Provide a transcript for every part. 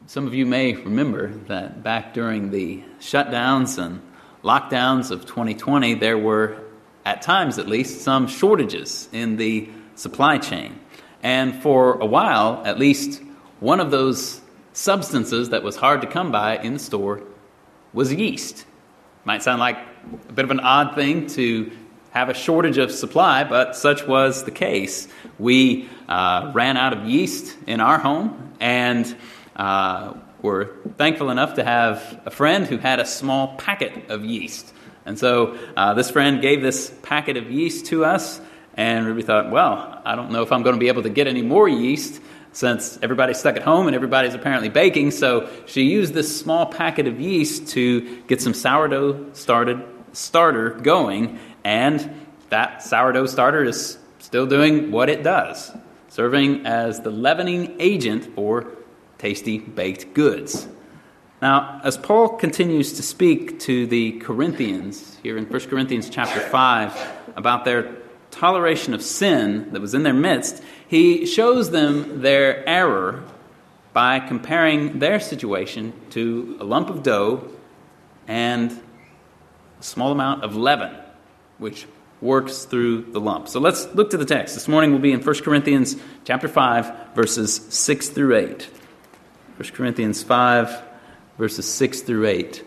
Some of you may remember that back during the shutdowns and lockdowns of 2020, there were, at times at least, some shortages in the supply chain. And for a while, at least, one of those substances that was hard to come by in the store was yeast. Might sound like a bit of an odd thing to have a shortage of supply, but such was the case. We ran out of yeast in our home, and were thankful enough to have a friend who had a small packet of yeast. And so this friend gave this packet of yeast to us, and Ruby thought, well, I don't know if I'm going to be able to get any more yeast since everybody's stuck at home and everybody's apparently baking. So she used this small packet of yeast to get some sourdough starter going, and that sourdough starter is still doing what it does, serving as the leavening agent for tasty baked goods. Now, as Paul continues to speak to the Corinthians here in 1 Corinthians chapter 5 about their toleration of sin that was in their midst, he shows them their error by comparing their situation to a lump of dough and a small amount of leaven, which works through the lump. So let's look to the text. This morning we'll be in 1 Corinthians chapter 5, verses 6 through 8. 1 Corinthians 5, verses 6 through 8.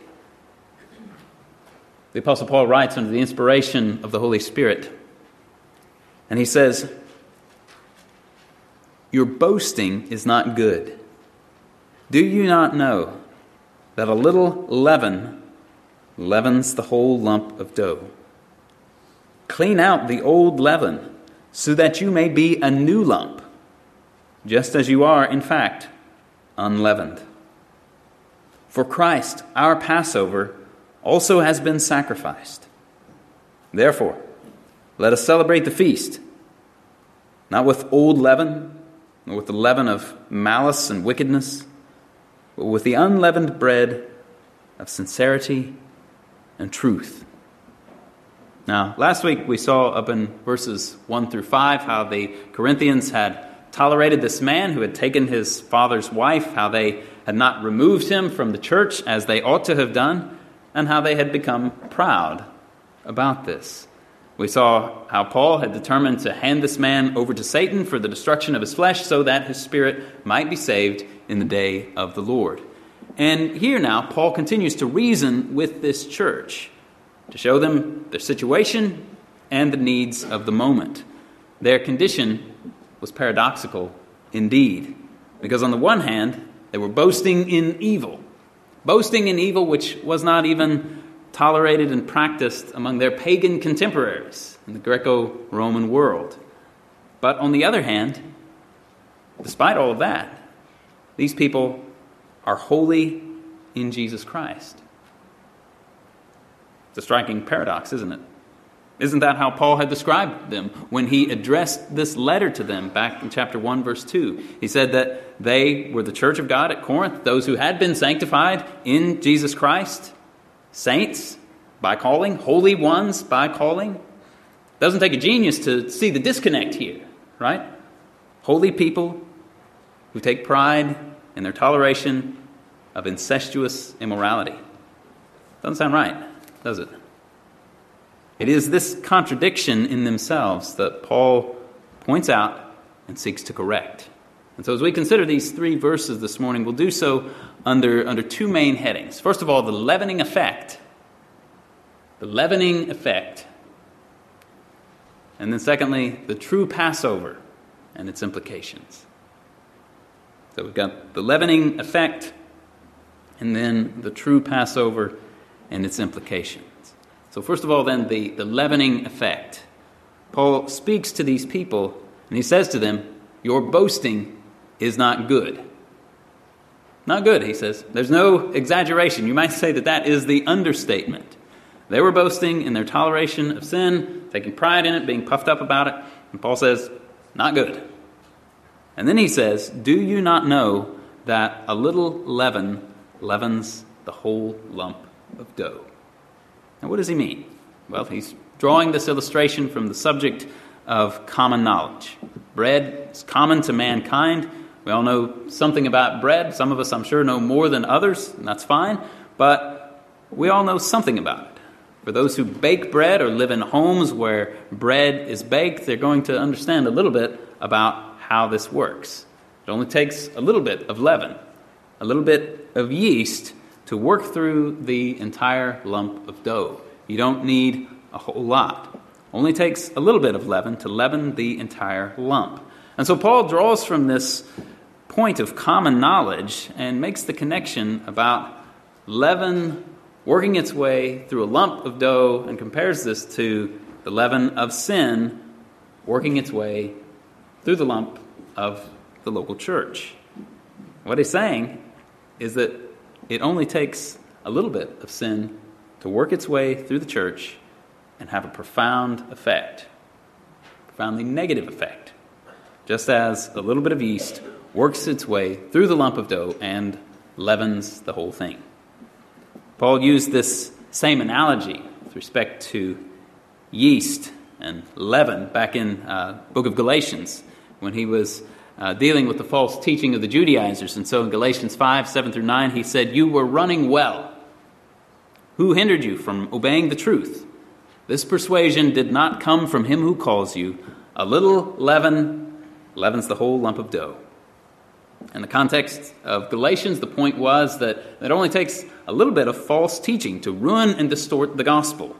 The Apostle Paul writes under the inspiration of the Holy Spirit, and he says, "Your boasting is not good. Do you not know that a little leaven leavens the whole lump of dough? Clean out the old leaven, so that you may be a new lump, just as you are, in fact, unleavened. For Christ, our Passover, also has been sacrificed. Therefore, let us celebrate the feast, not with old leaven, nor with the leaven of malice and wickedness, but with the unleavened bread of sincerity and truth." Now, last week we saw up in verses 1 through 5 how the Corinthians had tolerated this man who had taken his father's wife, how they had not removed him from the church as they ought to have done, and how they had become proud about this. We saw how Paul had determined to hand this man over to Satan for the destruction of his flesh so that his spirit might be saved in the day of the Lord. And here now, Paul continues to reason with this church to show them their situation and the needs of the moment. Their condition was paradoxical indeed, because on the one hand, they were boasting in evil which was not even tolerated and practiced among their pagan contemporaries in the Greco-Roman world. But on the other hand, despite all of that, these people are holy in Jesus Christ. It's a striking paradox, isn't it? Isn't that how Paul had described them when he addressed this letter to them back in chapter 1, verse 2? He said that they were the church of God at Corinth, those who had been sanctified in Jesus Christ, saints by calling, holy ones by calling. Doesn't take a genius to see the disconnect here, right? Holy people who take pride in their toleration of incestuous immorality. Doesn't sound right, does it? It is this contradiction in themselves that Paul points out and seeks to correct. And so as we consider these three verses this morning, we'll do so under two main headings. First of all, the leavening effect. The leavening effect. And then secondly, the true Passover and its implications. So we've got the leavening effect and then the true Passover and its implications. So first of all, then, the leavening effect. Paul speaks to these people, and he says to them, your boasting is not good. Not good, he says. There's no exaggeration. You might say that is the understatement. They were boasting in their toleration of sin, taking pride in it, being puffed up about it. And Paul says, not good. And then he says, do you not know that a little leaven leavens the whole lump of dough? Now, what does he mean? Well, he's drawing this illustration from the subject of common knowledge. Bread is common to mankind. We all know something about bread. Some of us, I'm sure, know more than others, and that's fine. But we all know something about it. For those who bake bread or live in homes where bread is baked, they're going to understand a little bit about how this works. It only takes a little bit of leaven, a little bit of yeast to work through the entire lump of dough. You don't need a whole lot. Only takes a little bit of leaven to leaven the entire lump. And so Paul draws from this point of common knowledge and makes the connection about leaven working its way through a lump of dough and compares this to the leaven of sin working its way through the lump of the local church. What he's saying is that it only takes a little bit of sin to work its way through the church and have a profound effect, profoundly negative effect, just as a little bit of yeast works its way through the lump of dough and leavens the whole thing. Paul used this same analogy with respect to yeast and leaven back in the book of Galatians when he was dealing with the false teaching of the Judaizers. And so in Galatians 5, 7 through 9, he said, "You were running well. Who hindered you from obeying the truth? This persuasion did not come from him who calls you. A little leaven leavens the whole lump of dough." In the context of Galatians, the point was that it only takes a little bit of false teaching to ruin and distort the gospel.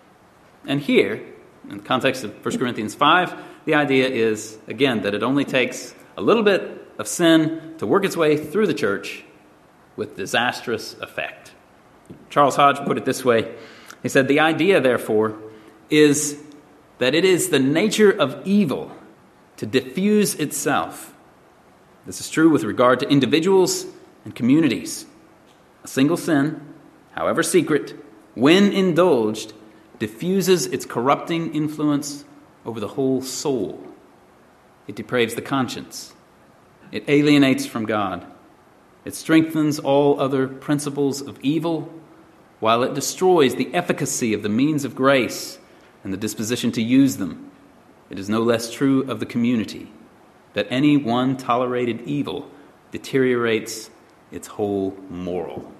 And here, in the context of 1 Corinthians 5, the idea is, again, that it only takes a little bit of sin to work its way through the church with disastrous effect. Charles Hodge put it this way. He said, "The idea, therefore, is that it is the nature of evil to diffuse itself. This is true with regard to individuals and communities. A single sin, however secret, when indulged, diffuses its corrupting influence over the whole soul. It depraves the conscience. It alienates from God. It strengthens all other principles of evil, while it destroys the efficacy of the means of grace and the disposition to use them. It is no less true of the community that any one tolerated evil deteriorates its whole moral."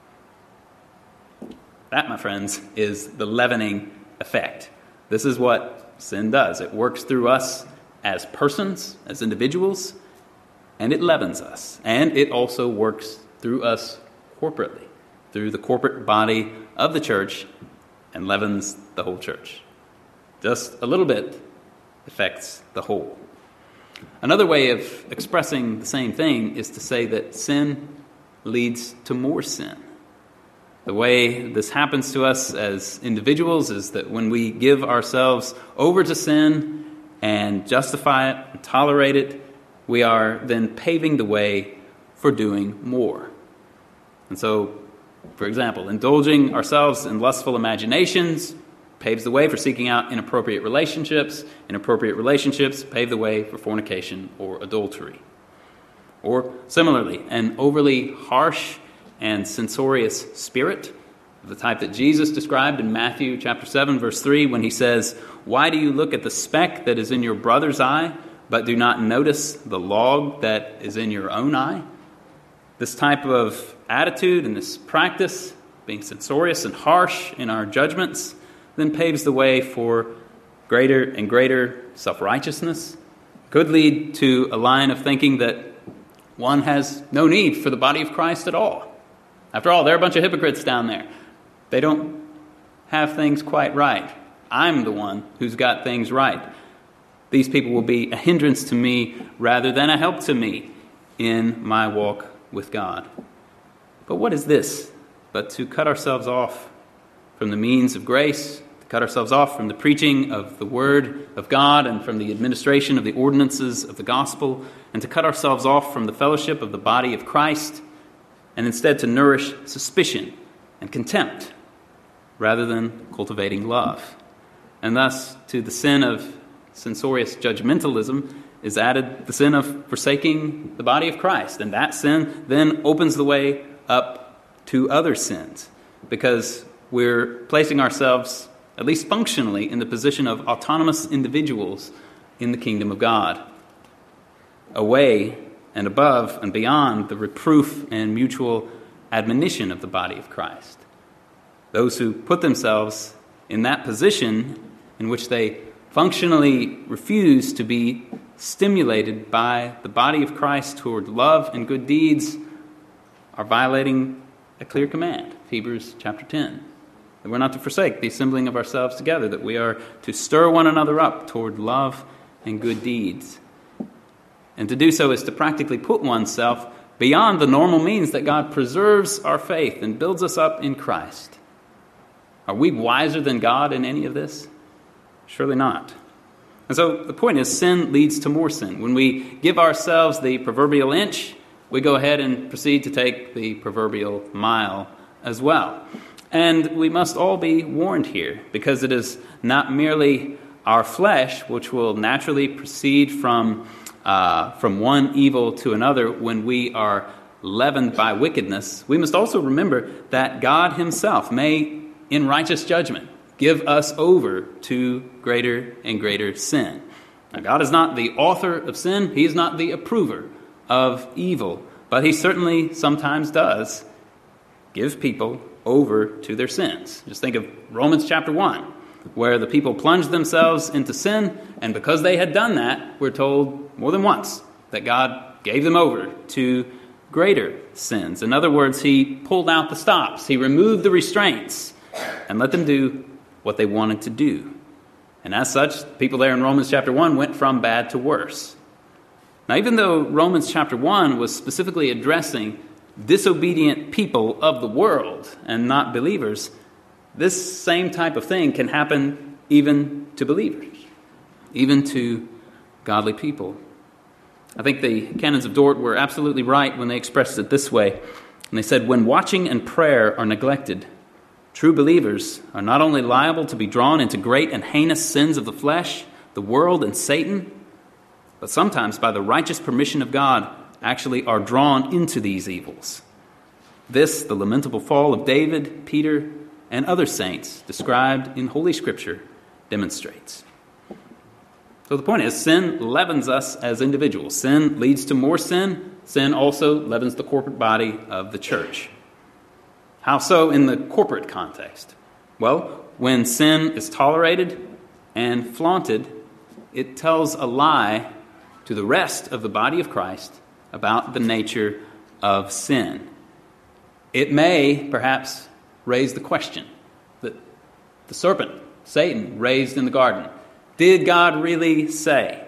That, my friends, is the leavening effect. This is what sin does. It works through us as persons, as individuals, and it leavens us. And it also works through us corporately, through the corporate body of the church, and leavens the whole church. Just a little bit affects the whole. Another way of expressing the same thing is to say that sin leads to more sin. The way this happens to us as individuals is that when we give ourselves over to sin and justify it and tolerate it, we are then paving the way for doing more. And so, for example, indulging ourselves in lustful imaginations paves the way for seeking out inappropriate relationships. Inappropriate relationships pave the way for fornication or adultery. Or similarly, an overly harsh and censorious spirit, of the type that Jesus described in Matthew chapter 7, verse 3, when he says, "Why do you look at the speck that is in your brother's eye, but do not notice the log that is in your own eye?" This type of attitude and this practice, being censorious and harsh in our judgments, then paves the way for greater and greater self-righteousness. Could lead to a line of thinking that one has no need for the body of Christ at all. After all, there are a bunch of hypocrites down there. They don't have things quite right. I'm the one who's got things right. These people will be a hindrance to me rather than a help to me in my walk with God. But what is this but to cut ourselves off from the means of grace, to cut ourselves off from the preaching of the Word of God and from the administration of the ordinances of the gospel, and to cut ourselves off from the fellowship of the body of Christ, and instead to nourish suspicion and contempt rather than cultivating love. And thus, to the sin of censorious judgmentalism is added the sin of forsaking the body of Christ. And that sin then opens the way up to other sins, because we're placing ourselves, at least functionally, in the position of autonomous individuals in the kingdom of God, away and above and beyond the reproof and mutual admonition of the body of Christ. Those who put themselves in that position in which they functionally refuse to be stimulated by the body of Christ toward love and good deeds are violating a clear command, Hebrews chapter 10. That we're not to forsake the assembling of ourselves together, that we are to stir one another up toward love and good deeds. And to do so is to practically put oneself beyond the normal means that God preserves our faith and builds us up in Christ. Are we wiser than God in any of this? Surely not. And so the point is, sin leads to more sin. When we give ourselves the proverbial inch, we go ahead and proceed to take the proverbial mile as well. And we must all be warned here, because it is not merely our flesh which will naturally proceed from one evil to another when we are leavened by wickedness. We must also remember that God himself may, in righteous judgment, give us over to greater and greater sin. Now, God is not the author of sin. He is not the approver of evil. But he certainly sometimes does give people over to their sins. Just think of Romans chapter 1, where the people plunged themselves into sin, and because they had done that, we're told more than once that God gave them over to greater sins. In other words, he pulled out the stops. He removed the restraints and let them do what they wanted to do. And as such, people there in Romans chapter 1 went from bad to worse. Now, even though Romans chapter 1 was specifically addressing disobedient people of the world and not believers, this same type of thing can happen even to believers, even to godly people. I think the Canons of Dort were absolutely right when they expressed it this way. And they said, when watching and prayer are neglected, true believers are not only liable to be drawn into great and heinous sins of the flesh, the world, and Satan, but sometimes by the righteous permission of God actually are drawn into these evils. This, the lamentable fall of David, Peter, and other saints described in Holy Scripture, demonstrates. So the point is, sin leavens us as individuals. Sin leads to more sin. Sin also leavens the corporate body of the church. How so in the corporate context? Well, when sin is tolerated and flaunted, it tells a lie to the rest of the body of Christ about the nature of sin. It may perhaps raise the question that the serpent, Satan, raised in the garden. Did God really say?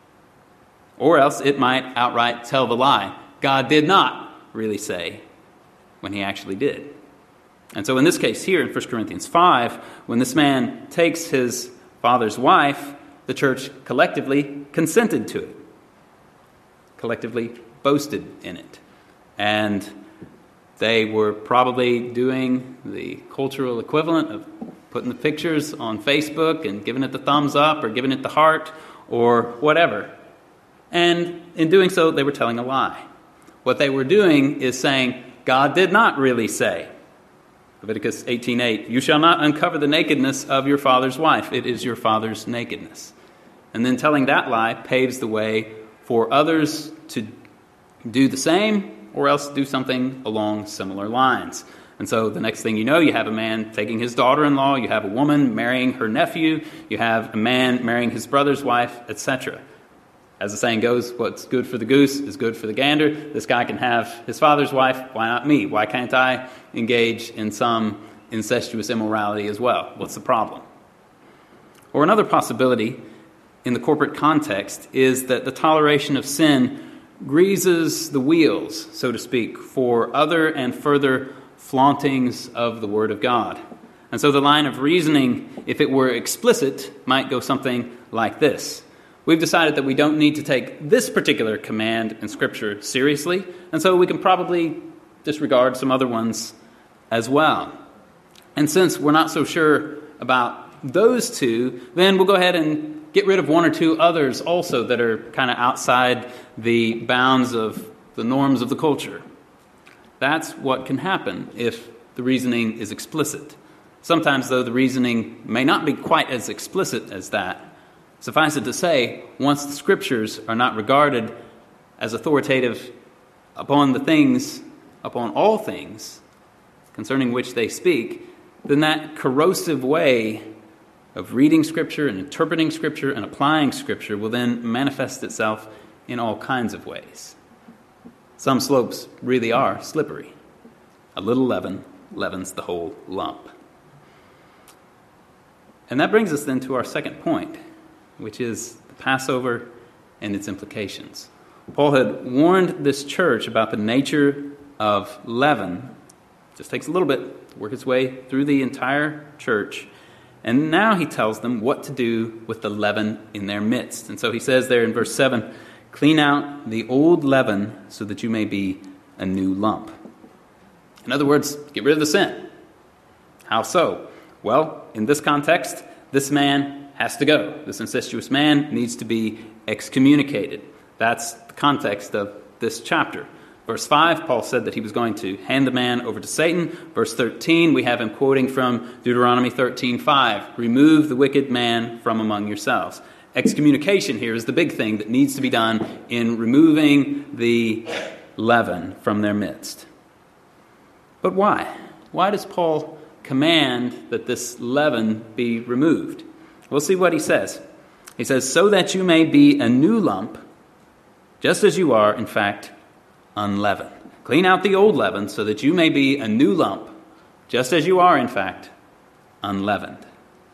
Or else it might outright tell the lie. God did not really say, when he actually did. And so in this case here in 1 Corinthians 5, when this man takes his father's wife, the church collectively consented to it, collectively boasted in it. And they were probably doing the cultural equivalent of putting the pictures on Facebook and giving it the thumbs up or giving it the heart or whatever. And in doing so, they were telling a lie. What they were doing is saying, God did not really say. Leviticus 18:8, you shall not uncover the nakedness of your father's wife. It is your father's nakedness. And then telling that lie paves the way for others to do the same or else do something along similar lines. And so the next thing you know, you have a man taking his daughter-in-law, you have a woman marrying her nephew, you have a man marrying his brother's wife, etc. As the saying goes, what's good for the goose is good for the gander. This guy can have his father's wife, why not me? Why can't I engage in some incestuous immorality as well? What's the problem? Or another possibility in the corporate context is that the toleration of sin greases the wheels, so to speak, for other and further flauntings of the Word of God. And so the line of reasoning, if it were explicit, might go something like this. We've decided that we don't need to take this particular command in Scripture seriously, and so we can probably disregard some other ones as well. And since we're not so sure about those two, then we'll go ahead and get rid of one or two others also that are kind of outside the bounds of the norms of the culture. That's what can happen if the reasoning is explicit. Sometimes, though, the reasoning may not be quite as explicit as that. Suffice it to say, once the Scriptures are not regarded as authoritative upon all things concerning which they speak, then that corrosive way of reading Scripture and interpreting Scripture and applying Scripture will then manifest itself in all kinds of ways. Some slopes really are slippery. A little leaven leavens the whole lump. And that brings us then to our second point, which is the Passover and its implications. Paul had warned this church about the nature of leaven. It just takes a little bit to work its way through the entire church. And now he tells them what to do with the leaven in their midst. And so he says there in verse 7, "Clean out the old leaven so that you may be a new lump." In other words, get rid of the sin. How so? Well, in this context, this man has to go. This incestuous man needs to be excommunicated. That's the context of this chapter. Verse 5, Paul said that he was going to hand the man over to Satan. Verse 13, we have him quoting from Deuteronomy 13:5, "Remove the wicked man from among yourselves." Excommunication here is the big thing that needs to be done in removing the leaven from their midst. But why? Why does Paul command that this leaven be removed? We'll see what he says. He says, "So that you may be a new lump, just as you are, in fact, unleavened." Clean out the old leaven so that you may be a new lump, just as you are, in fact, unleavened.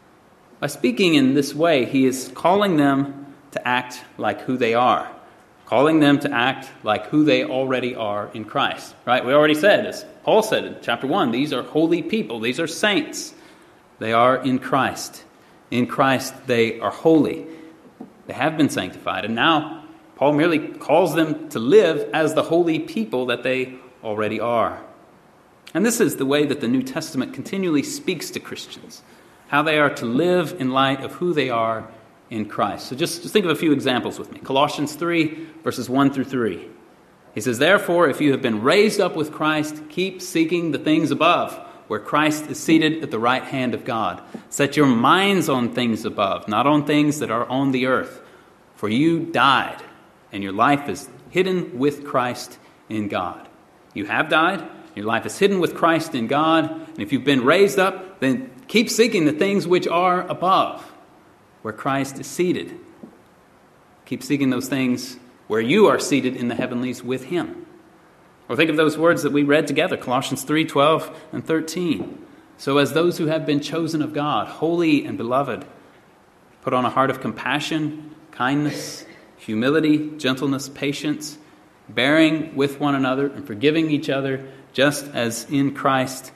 By speaking in this way, he is calling them to act like who they are, calling them to act like who they already are in Christ. Right? We already said, as Paul said in chapter 1, these are holy people. These are saints. They are in Christ. In Christ, they are holy. They have been sanctified. And now, Paul merely calls them to live as the holy people that they already are. And this is the way that the New Testament continually speaks to Christians, how they are to live in light of who they are in Christ. So just think of a few examples with me. Colossians 3, verses 1 through 3. He says, "Therefore, if you have been raised up with Christ, keep seeking the things above, where Christ is seated at the right hand of God. Set your minds on things above, not on things that are on the earth. For you died, and your life is hidden with Christ in God." You have died, your life is hidden with Christ in God, and if you've been raised up, then keep seeking the things which are above, where Christ is seated. Keep seeking those things where you are seated in the heavenlies with him. Or think of those words that we read together, Colossians 3:12 and 13. "So as those who have been chosen of God, holy and beloved, put on a heart of compassion, kindness, humility, gentleness, patience, bearing with one another and forgiving each other, just as in Christ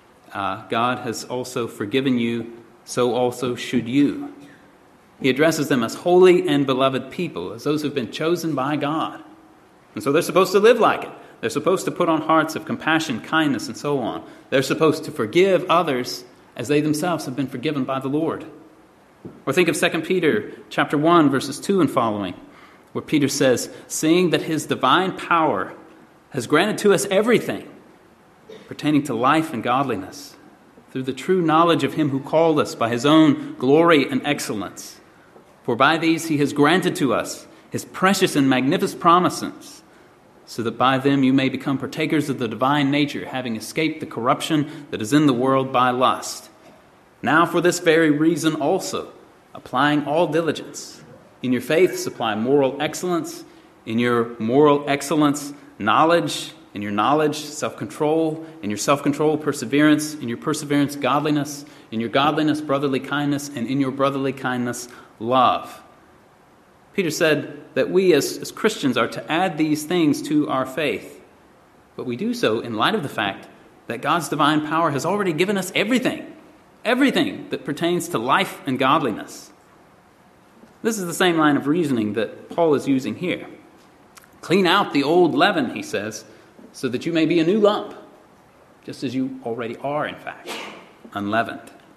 God has also forgiven you, so also should you." He addresses them as holy and beloved people, as those who have been chosen by God. And so they're supposed to live like it. They're supposed to put on hearts of compassion, kindness, and so on. They're supposed to forgive others as they themselves have been forgiven by the Lord. Or think of 2 Peter chapter 1, verses 2 and following, where Peter says, "Seeing that his divine power has granted to us everything pertaining to life and godliness, through the true knowledge of him who called us by his own glory and excellence. For by these he has granted to us his precious and magnificent promises, so that by them you may become partakers of the divine nature, having escaped the corruption that is in the world by lust. Now for this very reason also, applying all diligence, in your faith supply moral excellence, in your moral excellence knowledge, in your knowledge self-control, in your self-control perseverance, in your perseverance godliness, in your godliness brotherly kindness, and in your brotherly kindness love." Peter said that we as Christians are to add these things to our faith, but we do so in light of the fact that God's divine power has already given us everything that pertains to life and godliness. This is the same line of reasoning that Paul is using here. Clean out the old leaven, he says, so that you may be a new lump, just as you already are, in fact, unleavened.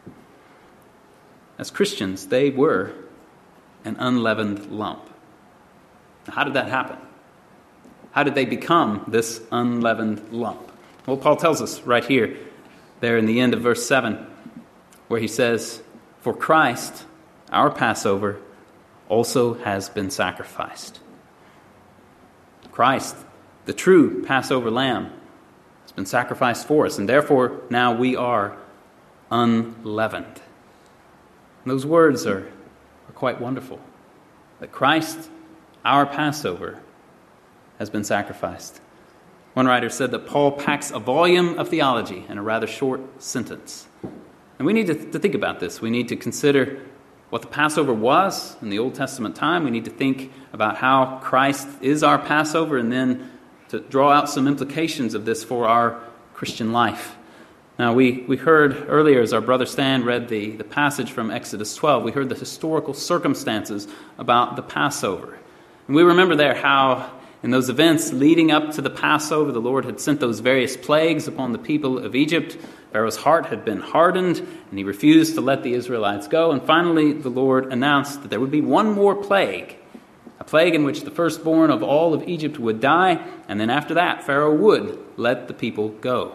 As Christians, they were an unleavened lump. Now, how did that happen? How did they become this unleavened lump? Well, Paul tells us right here, there in the end of verse 7, where he says, "For Christ, our Passover, also has been sacrificed." Christ, the true Passover lamb, has been sacrificed for us, and therefore now we are unleavened. And those words are quite wonderful. That Christ, our Passover, has been sacrificed. One writer said that Paul packs a volume of theology in a rather short sentence. And we need to think about this. We need to consider what the Passover was in the Old Testament time. We need to think about how Christ is our Passover, and then to draw out some implications of this for our Christian life. Now, we heard earlier, as our brother Stan read the passage from Exodus 12, we heard the historical circumstances about the Passover. And we remember there how in those events leading up to the Passover, the Lord had sent those various plagues upon the people of Egypt. Pharaoh's heart had been hardened, and he refused to let the Israelites go. And finally, the Lord announced that there would be one more plague, a plague in which the firstborn of all of Egypt would die, and then after that, Pharaoh would let the people go.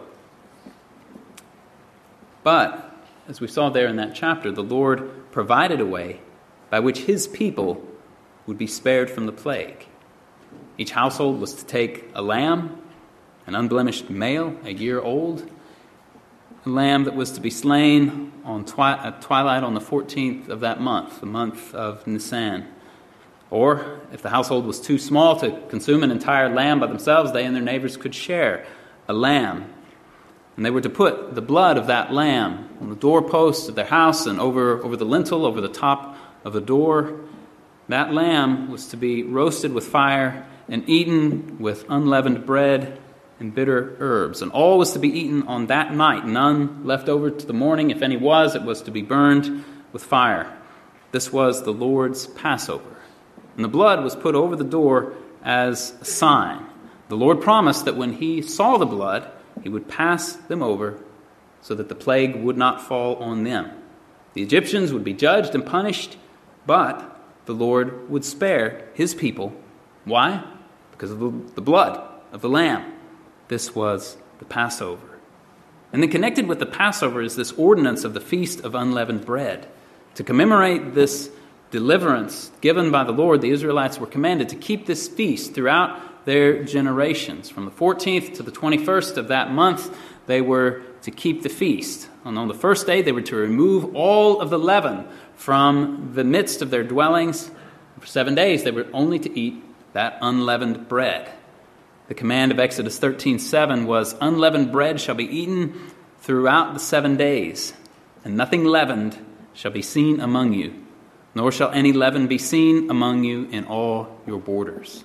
But, as we saw there in that chapter, the Lord provided a way by which his people would be spared from the plague. Each household was to take a lamb, an unblemished male, a year old, a lamb that was to be slain on at twilight on the 14th of that month, the month of Nisan. Or, if the household was too small to consume an entire lamb by themselves, they and their neighbors could share a lamb. And they were to put the blood of that lamb on the doorposts of their house and over the lintel, over the top of the door. That lamb was to be roasted with fire and eaten with unleavened bread and bitter herbs. And all was to be eaten on that night, none left over to the morning. If any was, it was to be burned with fire. This was the Lord's Passover. And the blood was put over the door as a sign. The Lord promised that when he saw the blood, he would pass them over so that the plague would not fall on them. The Egyptians would be judged and punished, but the Lord would spare his people. Why? Because of the blood of the lamb. This was the Passover. And then connected with the Passover is this ordinance of the Feast of Unleavened Bread. To commemorate this deliverance given by the Lord, the Israelites were commanded to keep this feast throughout their generations. From the 14th to the 21st of that month, they were to keep the feast. And on the first day, they were to remove all of the leaven from the midst of their dwellings. For 7 days, they were only to eat that unleavened bread. The command of Exodus 13:7 was, "Unleavened bread shall be eaten throughout the 7 days, and nothing leavened shall be seen among you, nor shall any leaven be seen among you in all your borders."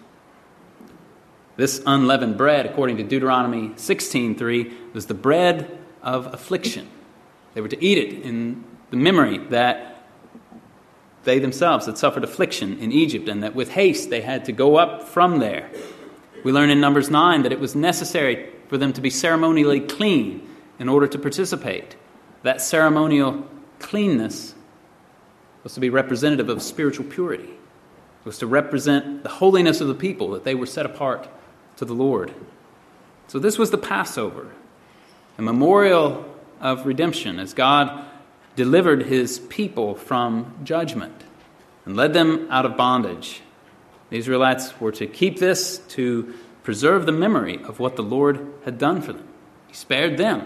This unleavened bread, according to Deuteronomy 16:3, was the bread of affliction. They were to eat it in the memory that they themselves had suffered affliction in Egypt, and that with haste they had to go up from there. We learn in Numbers 9 that it was necessary for them to be ceremonially clean in order to participate. That ceremonial cleanness was to be representative of spiritual purity. It was to represent the holiness of the people, that they were set apart to the Lord. So this was the Passover, a memorial of redemption as God delivered his people from judgment and led them out of bondage. The Israelites were to keep this to preserve the memory of what the Lord had done for them. He spared them,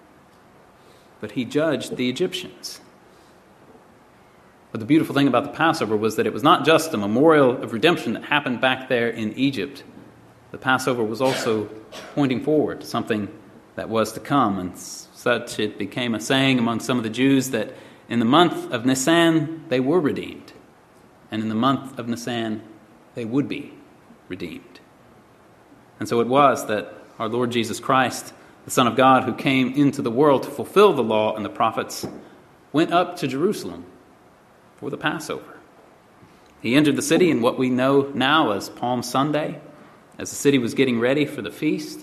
but he judged the Egyptians. But the beautiful thing about the Passover was that it was not just a memorial of redemption that happened back there in Egypt. The Passover was also pointing forward to something that was to come, and such it became a saying among some of the Jews that in the month of Nisan they were redeemed, and in the month of Nisan they would be redeemed. And so it was that our Lord Jesus Christ, the Son of God, who came into the world to fulfill the law and the prophets, went up to Jerusalem for the Passover. He entered the city in what we know now as Palm Sunday, as the city was getting ready for the feast.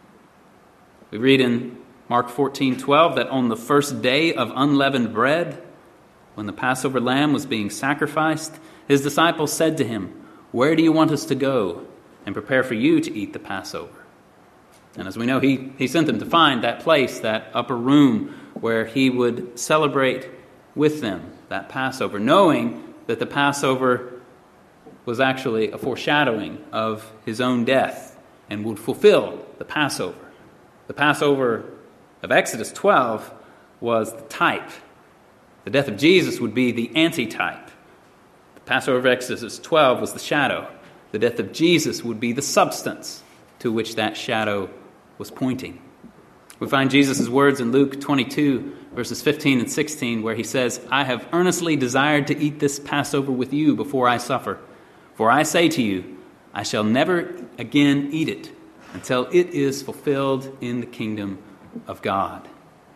We read in Mark 14:12 that on the first day of unleavened bread, when the Passover lamb was being sacrificed, his disciples said to him, "Where do you want us to go and prepare for you to eat the Passover?" And as we know, he sent them to find that place, that upper room where he would celebrate with them that Passover, knowing that the Passover was actually a foreshadowing of his own death and would fulfill the Passover. The Passover of Exodus 12 was the type. The death of Jesus would be the antitype. The Passover of Exodus 12 was the shadow. The death of Jesus would be the substance to which that shadow was pointing. We find Jesus' words in Luke 22, verses 15 and 16, where he says, "I have earnestly desired to eat this Passover with you before I suffer. For I say to you, I shall never again eat it until it is fulfilled in the kingdom of God."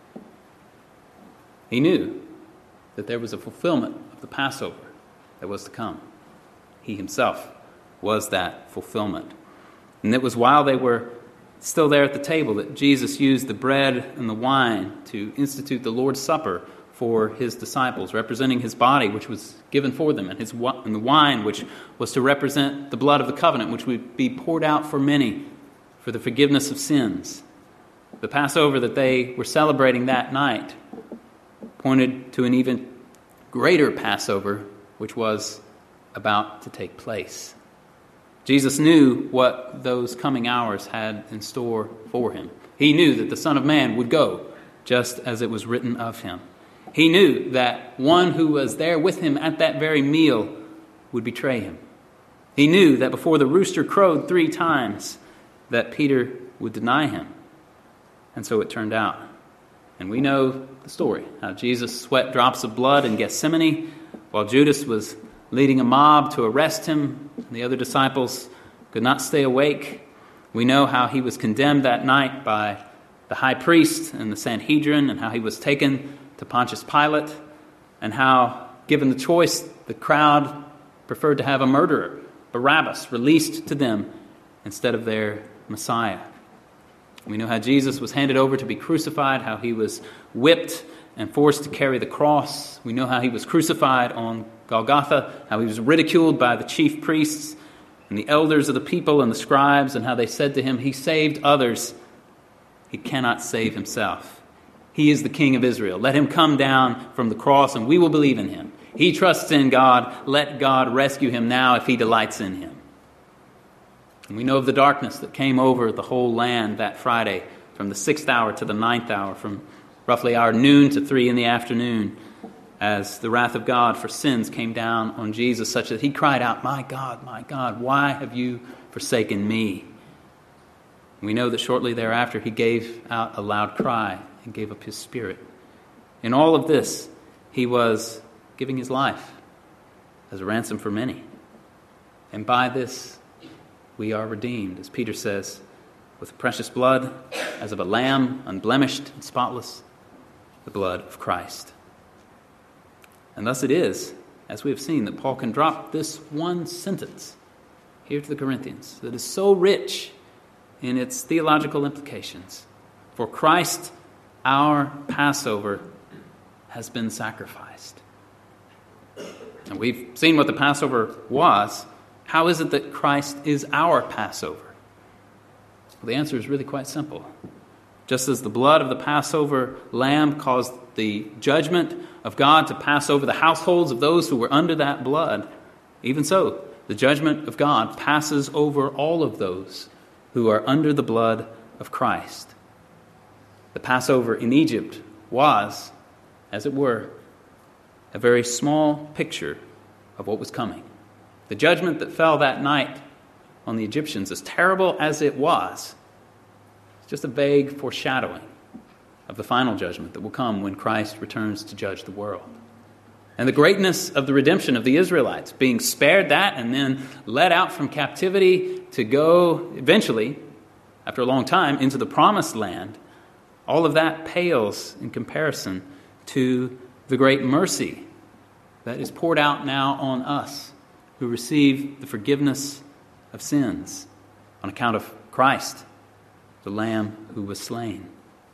He knew that there was a fulfillment of the Passover that was to come. He himself was that fulfillment. And it was while they were still there at the table that Jesus used the bread and the wine to institute the Lord's Supper for his disciples, representing his body, which was given for them, and the wine, which was to represent the blood of the covenant, which would be poured out for many for the forgiveness of sins. The Passover that they were celebrating that night pointed to an even greater Passover, which was about to take place. Jesus knew what those coming hours had in store for him. He knew that the Son of Man would go, just as it was written of him. He knew that one who was there with him at that very meal would betray him. He knew that before the rooster crowed 3 times, that Peter would deny him. And so it turned out. And we know the story, how Jesus sweat drops of blood in Gethsemane while Judas was leading a mob to arrest him, and the other disciples could not stay awake. We know how he was condemned that night by the high priest and the Sanhedrin, and how he was taken to Pontius Pilate, and how, given the choice, the crowd preferred to have a murderer, Barabbas, released to them instead of their Messiah. We know how Jesus was handed over to be crucified, how he was whipped and forced to carry the cross. We know how he was crucified on Golgotha, how he was ridiculed by the chief priests and the elders of the people and the scribes, and how they said to him, "He saved others. He cannot save himself. He is the King of Israel. Let him come down from the cross and we will believe in him. He trusts in God. Let God rescue him now if he delights in him." And we know of the darkness that came over the whole land that Friday from the 6th hour to the 9th hour, from roughly our noon to 3 in the afternoon, as the wrath of God for sins came down on Jesus, such that he cried out, my God, why have you forsaken me?" We know that shortly thereafter he gave out a loud cry and gave up his spirit. In all of this, he was giving his life as a ransom for many. And by this, we are redeemed, as Peter says, with the precious blood as of a lamb, unblemished and spotless, the blood of Christ. And thus it is, as we have seen, that Paul can drop this one sentence here to the Corinthians that is so rich in its theological implications. For Christ, our Passover, has been sacrificed. And we've seen what the Passover was. How is it that Christ is our Passover? Well, the answer is really quite simple. Just as the blood of the Passover lamb caused the judgment of God to pass over the households of those who were under that blood, even so, the judgment of God passes over all of those who are under the blood of Christ. The Passover in Egypt was, as it were, a very small picture of what was coming. The judgment that fell that night on the Egyptians, as terrible as it was, it's just a vague foreshadowing of the final judgment that will come when Christ returns to judge the world. And the greatness of the redemption of the Israelites, being spared that and then led out from captivity to go eventually, after a long time, into the promised land, all of that pales in comparison to the great mercy that is poured out now on us who receive the forgiveness of sins on account of Christ, the Lamb who was slain.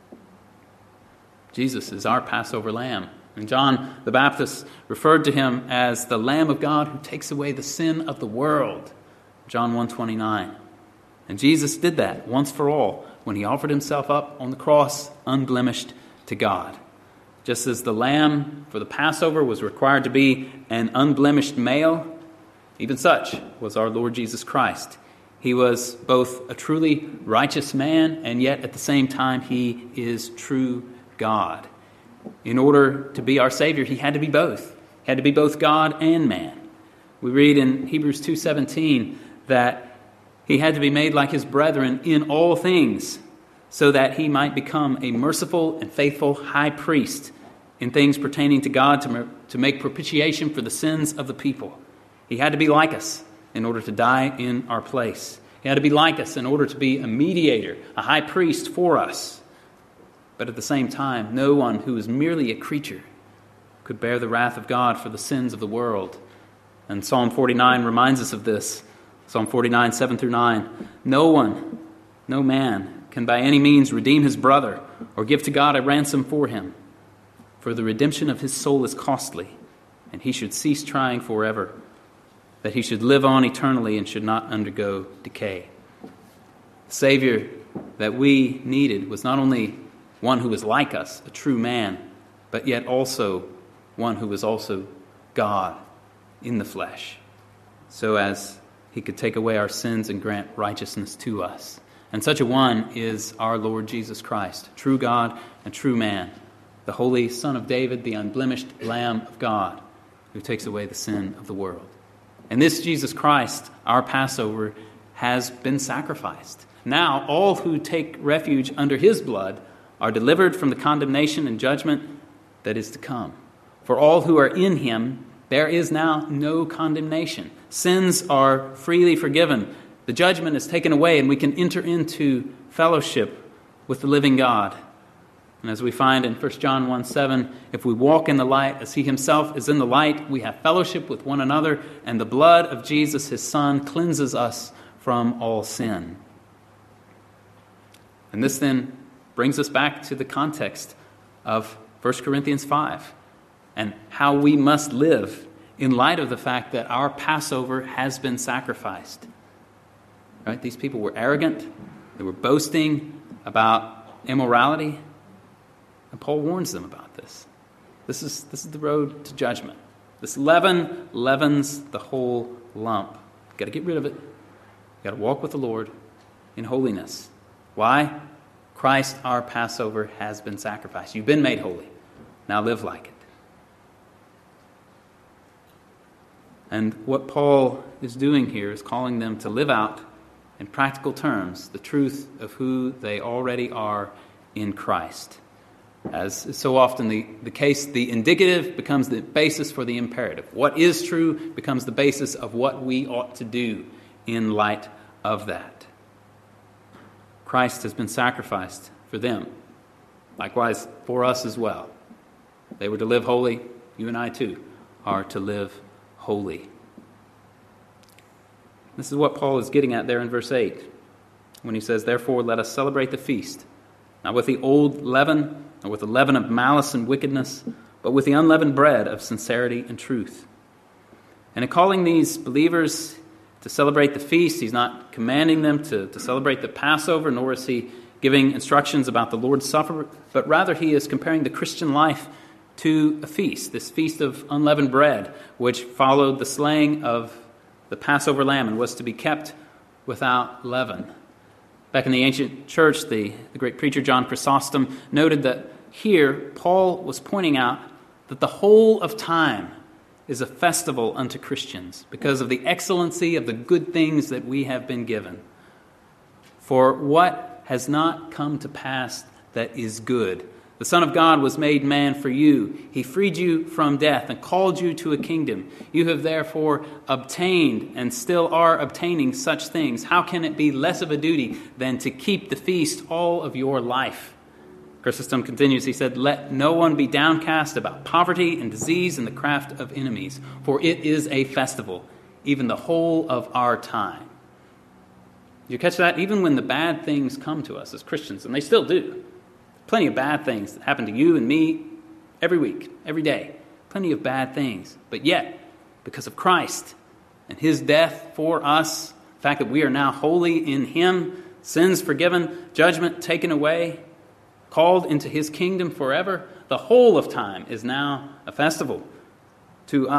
Jesus is our Passover Lamb. And John the Baptist referred to him as the Lamb of God who takes away the sin of the world. John 1:29. And Jesus did that once for all when he offered himself up on the cross unblemished to God. Just as the lamb for the Passover was required to be an unblemished male, Even such was our Lord Jesus Christ. He was both a truly righteous man, and yet at the same time he is true God. In order to be our Savior, he had to be both. He had to be both God and man. We read in Hebrews 2:17 that he had to be made like his brethren in all things, so that he might become a merciful and faithful high priest in things pertaining to God to make propitiation for the sins of the people. He had to be like us in order to die in our place. He had to be like us in order to be a mediator, a high priest for us. But at the same time, no one who is merely a creature could bear the wrath of God for the sins of the world. And Psalm 49 reminds us of this. Psalm 49, 7 through 9. No one, no man, can by any means redeem his brother or give to God a ransom for him. For the redemption of his soul is costly, and he should cease trying forever, that he should live on eternally and should not undergo decay. The Savior that we needed was not only one who was like us, a true man, but yet also one who was also God in the flesh, so as he could take away our sins and grant righteousness to us. And such a one is our Lord Jesus Christ, true God and true man, the holy Son of David, the unblemished Lamb of God, who takes away the sin of the world. And this Jesus Christ, our Passover, has been sacrificed. Now all who take refuge under his blood are delivered from the condemnation and judgment that is to come. For all who are in him, there is now no condemnation. Sins are freely forgiven. The judgment is taken away, and we can enter into fellowship with the living God. And as we find in 1 John 1:7, if we walk in the light as he himself is in the light, we have fellowship with one another, and the blood of Jesus, his Son, cleanses us from all sin. And this then brings us back to the context of 1 Corinthians 5 and how we must live in light of the fact that our Passover has been sacrificed. Right? These people were arrogant. They were boasting about immorality. And Paul warns them about this. This is the road to judgment. This leaven leavens the whole lump. You've got to get rid of it. You've got to walk with the Lord in holiness. Why? Christ, our Passover, has been sacrificed. You've been made holy. Now live like it. And what Paul is doing here is calling them to live out, in practical terms, the truth of who they already are in Christ. As is so often the case, the indicative becomes the basis for the imperative. What is true becomes the basis of what we ought to do in light of that. Christ has been sacrificed for them. Likewise, for us as well. They were to live holy. You and I, too, are to live holy. This is what Paul is getting at there in verse 8, when he says, "Therefore let us celebrate the feast, not with the old leaven, nor with the leaven of malice and wickedness, but with the unleavened bread of sincerity and truth." And in calling these believers to celebrate the feast, he's not commanding them to celebrate the Passover, nor is he giving instructions about the Lord's Supper, but rather he is comparing the Christian life to a feast, this feast of unleavened bread, which followed the slaying of the Passover lamb and was to be kept without leaven. Back in the ancient church, the great preacher John Chrysostom noted that here Paul was pointing out that the whole of time is a festival unto Christians because of the excellency of the good things that we have been given. For what has not come to pass that is good? The Son of God was made man for you. He freed you from death and called you to a kingdom. You have therefore obtained and still are obtaining such things. How can it be less of a duty than to keep the feast all of your life? Chrysostom continues, he said, "Let no one be downcast about poverty and disease and the craft of enemies, for it is a festival, even the whole of our time." You catch that? Even when the bad things come to us as Christians, and they still do. Plenty of bad things that happen to you and me every week, every day. Plenty of bad things. But yet, because of Christ and his death for us, the fact that we are now holy in him, sins forgiven, judgment taken away, called into his kingdom forever, the whole of time is now a festival to us.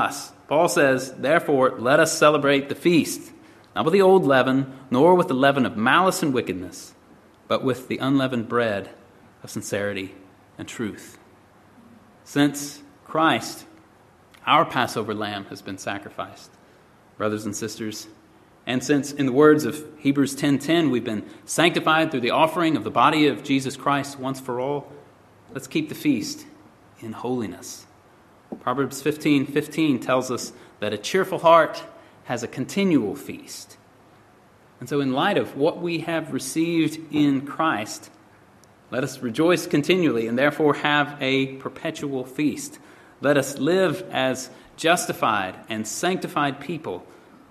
Paul says, therefore, let us celebrate the feast, not with the old leaven, nor with the leaven of malice and wickedness, but with the unleavened bread of sincerity and truth. Since Christ, our Passover lamb, has been sacrificed, brothers and sisters, and since, in the words of Hebrews 10:10, we've been sanctified through the offering of the body of Jesus Christ once for all, let's keep the feast in holiness. Proverbs 15:15 tells us that a cheerful heart has a continual feast. And so in light of what we have received in Christ, let us rejoice continually and therefore have a perpetual feast. Let us live as justified and sanctified people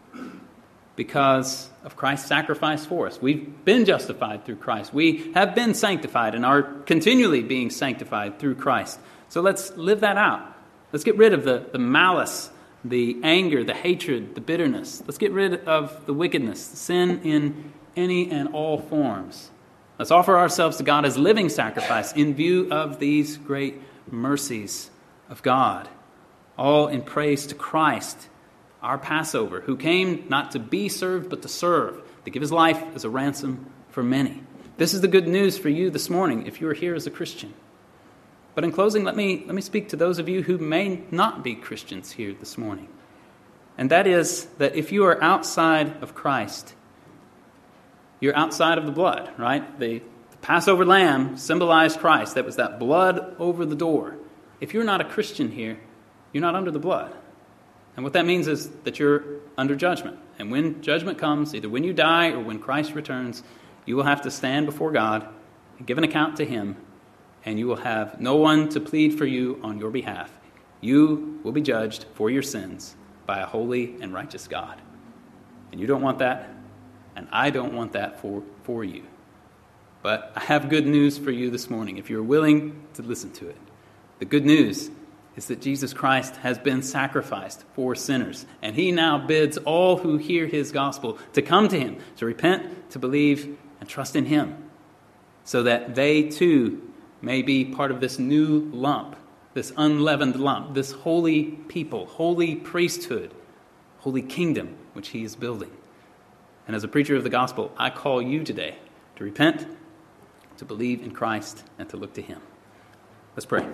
because of Christ's sacrifice for us. We've been justified through Christ. We have been sanctified and are continually being sanctified through Christ. So let's live that out. Let's get rid of the malice, the anger, the hatred, the bitterness. Let's get rid of the wickedness, the sin in any and all forms. Let's offer ourselves to God as living sacrifice in view of these great mercies of God, all in praise to Christ, our Passover, who came not to be served but to serve, to give his life as a ransom for many. This is the good news for you this morning if you are here as a Christian. But in closing, let me speak to those of you who may not be Christians here this morning. And that is that if you are outside of Christ, you're outside of the blood, right? The Passover lamb symbolized Christ. That was that blood over the door. If you're not a Christian here, you're not under the blood. And what that means is that you're under judgment. And when judgment comes, either when you die or when Christ returns, you will have to stand before God and give an account to him, and you will have no one to plead for you on your behalf. You will be judged for your sins by a holy and righteous God. And you don't want that, and I don't want that for you. But I have good news for you this morning, if you're willing to listen to it. The good news is that Jesus Christ has been sacrificed for sinners, and he now bids all who hear his gospel to come to him, to repent, to believe, and trust in him, so that they too may be part of this new lump, this unleavened lump, this holy people, holy priesthood, holy kingdom which he is building. And as a preacher of the gospel, I call you today to repent, to believe in Christ, and to look to him. Let's pray.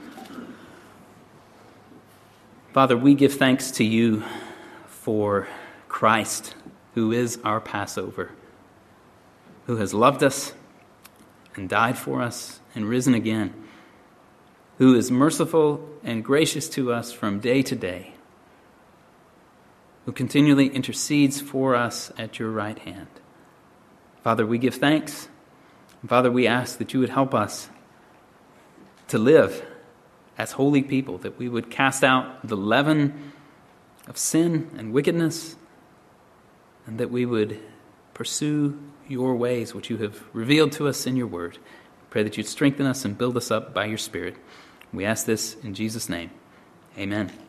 Father, we give thanks to you for Christ, who is our Passover, who has loved us and died for us and risen again, who is merciful and gracious to us from day to day, who continually intercedes for us at your right hand. Father, we give thanks. And Father, we ask that you would help us to live as holy people, that we would cast out the leaven of sin and wickedness, and that we would pursue your ways, which you have revealed to us in your word. Pray that you'd strengthen us and build us up by your Spirit. We ask this in Jesus' name. Amen.